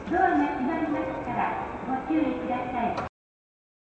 ドアが閉まりますからご注意ください。